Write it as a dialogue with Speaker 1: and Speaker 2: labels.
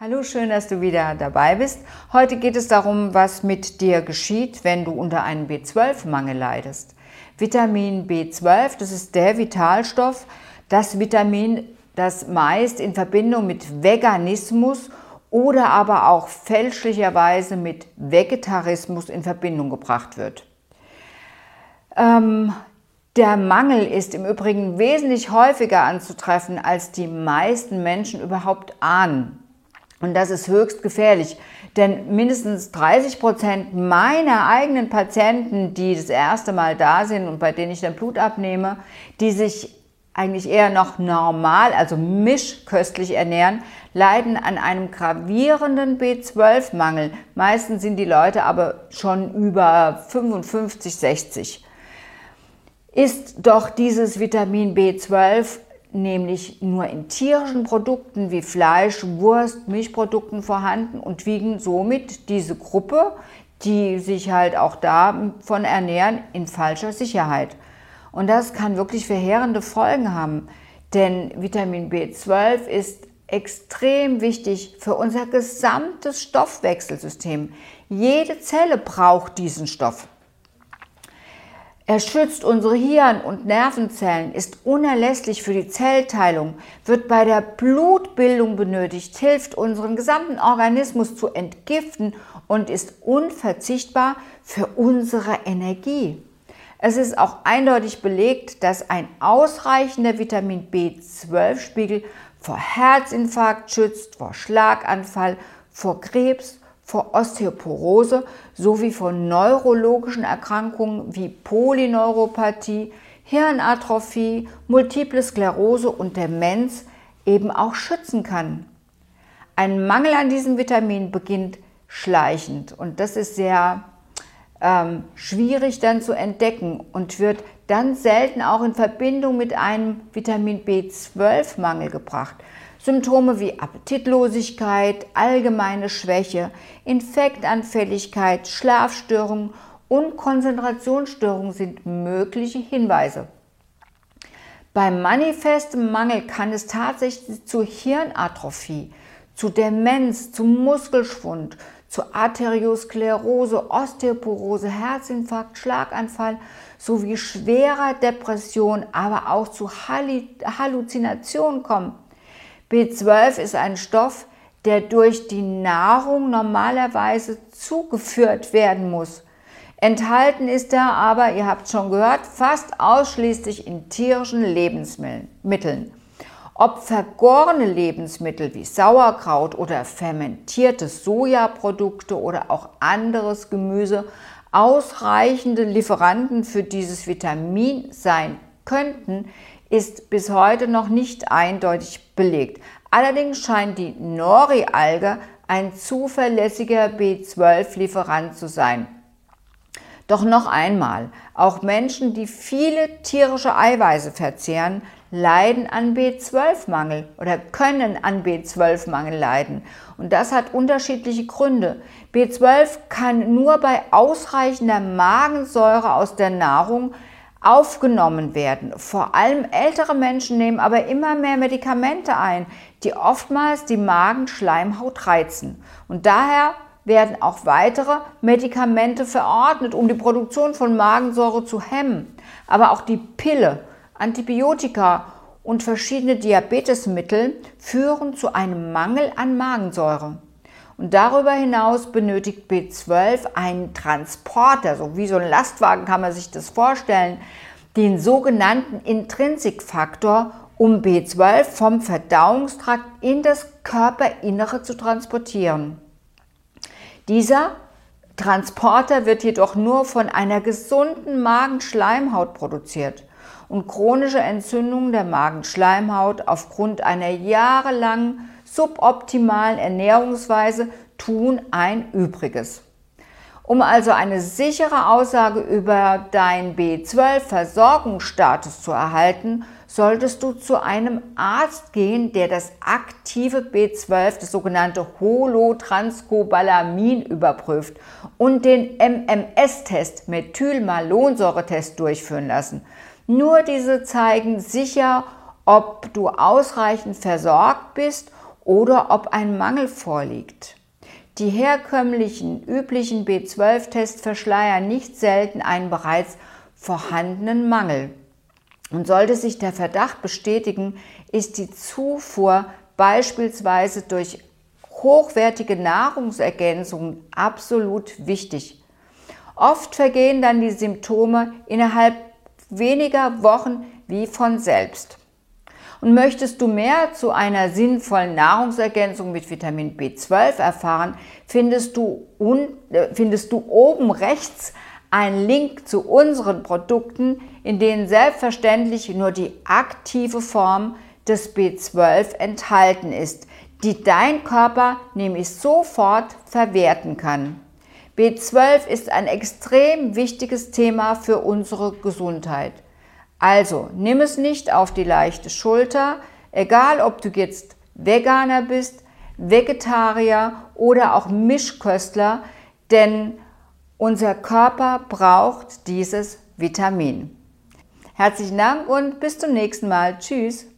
Speaker 1: Hallo, schön, dass du wieder dabei bist. Heute geht es darum, was mit dir geschieht, wenn du unter einem B12-Mangel leidest. Vitamin B12, das ist der Vitalstoff, das Vitamin, das meist in Verbindung mit Veganismus oder aber auch fälschlicherweise mit Vegetarismus in Verbindung gebracht wird. Der Mangel ist im Übrigen wesentlich häufiger anzutreffen, als die meisten Menschen überhaupt ahnen. Und das ist höchst gefährlich, denn mindestens 30% meiner eigenen Patienten, die das erste Mal da sind und bei denen ich dann Blut abnehme, die sich eigentlich eher noch normal, also mischköstlich ernähren, leiden an einem gravierenden B12-Mangel. Meistens sind die Leute aber schon über 55, 60. Ist doch dieses Vitamin B12 nämlich nur in tierischen Produkten wie Fleisch, Wurst, Milchprodukten vorhanden und wiegen somit diese Gruppe, die sich halt auch davon ernähren, in falscher Sicherheit. Und das kann wirklich verheerende Folgen haben, denn Vitamin B12 ist extrem wichtig für unser gesamtes Stoffwechselsystem. Jede Zelle braucht diesen Stoff. Er schützt unsere Hirn- und Nervenzellen, ist unerlässlich für die Zellteilung, wird bei der Blutbildung benötigt, hilft unseren gesamten Organismus zu entgiften und ist unverzichtbar für unsere Energie. Es ist auch eindeutig belegt, dass ein ausreichender Vitamin B12-Spiegel vor Herzinfarkt schützt, vor Schlaganfall, vor Krebs, vor Osteoporose sowie vor neurologischen Erkrankungen wie Polyneuropathie, Hirnatrophie, Multiple Sklerose und Demenz eben auch schützen kann. Ein Mangel an diesem Vitamin beginnt schleichend und das ist sehr schwierig dann zu entdecken und wird dann selten auch in Verbindung mit einem Vitamin B12-Mangel gebracht. Symptome wie Appetitlosigkeit, allgemeine Schwäche, Infektanfälligkeit, Schlafstörungen und Konzentrationsstörungen sind mögliche Hinweise. Beim manifesten Mangel kann es tatsächlich zu Hirnatrophie, zu Demenz, zu Muskelschwund, zu Arteriosklerose, Osteoporose, Herzinfarkt, Schlaganfall sowie schwerer Depression, aber auch zu Halluzinationen kommen. B12 ist ein Stoff, der durch die Nahrung normalerweise zugeführt werden muss. Enthalten ist er aber, ihr habt schon gehört, fast ausschließlich in tierischen Lebensmitteln. Ob vergorene Lebensmittel wie Sauerkraut oder fermentierte Sojaprodukte oder auch anderes Gemüse ausreichende Lieferanten für dieses Vitamin sein könnten, ist bis heute noch nicht eindeutig belegt. Allerdings scheint die Nori-Alge ein zuverlässiger B12-Lieferant zu sein. Doch noch einmal, auch Menschen, die viele tierische Eiweiße verzehren, leiden an B12-Mangel oder können an B12-Mangel leiden. Und das hat unterschiedliche Gründe. B12 kann nur bei ausreichender Magensäure aus der Nahrung aufgenommen werden. Vor allem ältere Menschen nehmen aber immer mehr Medikamente ein, die oftmals die Magenschleimhaut reizen. Und daher werden auch weitere Medikamente verordnet, um die Produktion von Magensäure zu hemmen. Aber auch die Pille, Antibiotika und verschiedene Diabetesmittel führen zu einem Mangel an Magensäure. Und darüber hinaus benötigt B12 einen Transporter, so wie so ein Lastwagen kann man sich das vorstellen, den sogenannten Intrinsikfaktor, um B12 vom Verdauungstrakt in das Körperinnere zu transportieren. Dieser Transporter wird jedoch nur von einer gesunden Magenschleimhaut produziert und chronische Entzündungen der Magenschleimhaut aufgrund einer jahrelangen suboptimalen Ernährungsweise tun ein Übriges. Um also eine sichere Aussage über deinen B12-Versorgungsstatus zu erhalten, solltest du zu einem Arzt gehen, der das aktive B12, das sogenannte Holotranscobalamin, überprüft und den MMS-Test, Methylmalonsäure-Test, durchführen lassen. Nur diese zeigen sicher, ob du ausreichend versorgt bist oder ob ein Mangel vorliegt. Die herkömmlichen, üblichen B12-Tests verschleiern nicht selten einen bereits vorhandenen Mangel. Und sollte sich der Verdacht bestätigen, ist die Zufuhr beispielsweise durch hochwertige Nahrungsergänzungen absolut wichtig. Oft vergehen dann die Symptome innerhalb weniger Wochen wie von selbst. Und möchtest du mehr zu einer sinnvollen Nahrungsergänzung mit Vitamin B12 erfahren, findest du oben rechts einen Link zu unseren Produkten, in denen selbstverständlich nur die aktive Form des B12 enthalten ist, die dein Körper nämlich sofort verwerten kann. B12 ist ein extrem wichtiges Thema für unsere Gesundheit. Also nimm es nicht auf die leichte Schulter, egal ob du jetzt Veganer bist, Vegetarier oder auch Mischköstler, denn unser Körper braucht dieses Vitamin. Herzlichen Dank und bis zum nächsten Mal. Tschüss.